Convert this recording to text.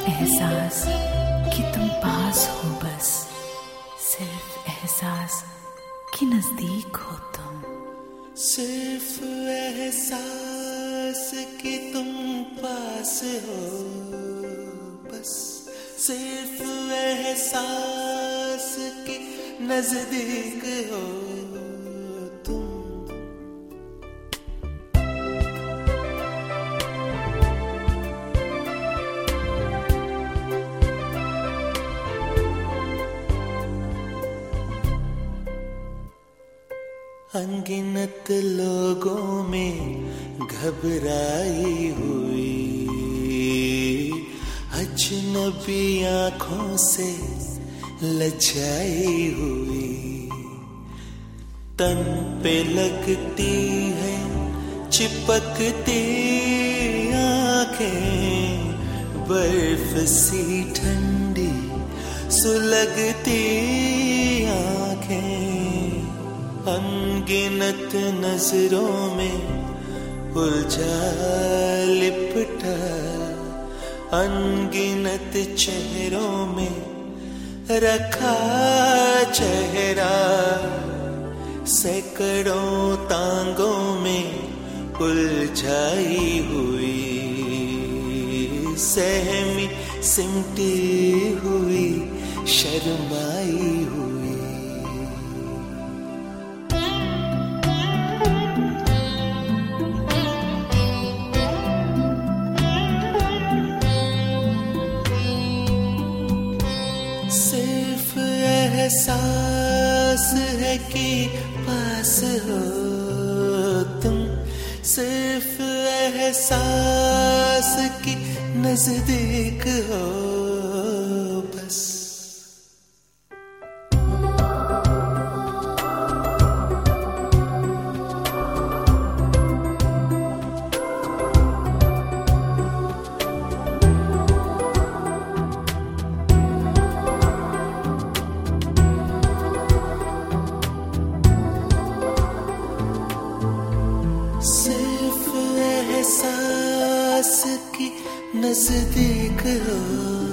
एहसास कि तुम पास हो, बस सिर्फ एहसास कि नजदीक हो तुम। सिर्फ एहसास कि तुम पास हो, बस सिर्फ एहसास कि नजदीक हो तुम। अनगिनत लोगों में घबराई हुई, अजनबी आंखों से लजाई हुई, तन पे लगती है चिपकती आंखें, बर्फ सी ठंडी सुलगती आंखें। अनगिनत नजरों में उलझा लिपटा, अनगिनत चेहरों में रखा चेहरा, सैकड़ों तांगों में उलझाई हुई, सहमी सिमटी हुई, शर्माई हुई। सिर्फ एहसास है कि पास हो तुम, सिर्फ एहसास कि नजदीक हो बस। सिर्फ एहसास की नजदीक हो।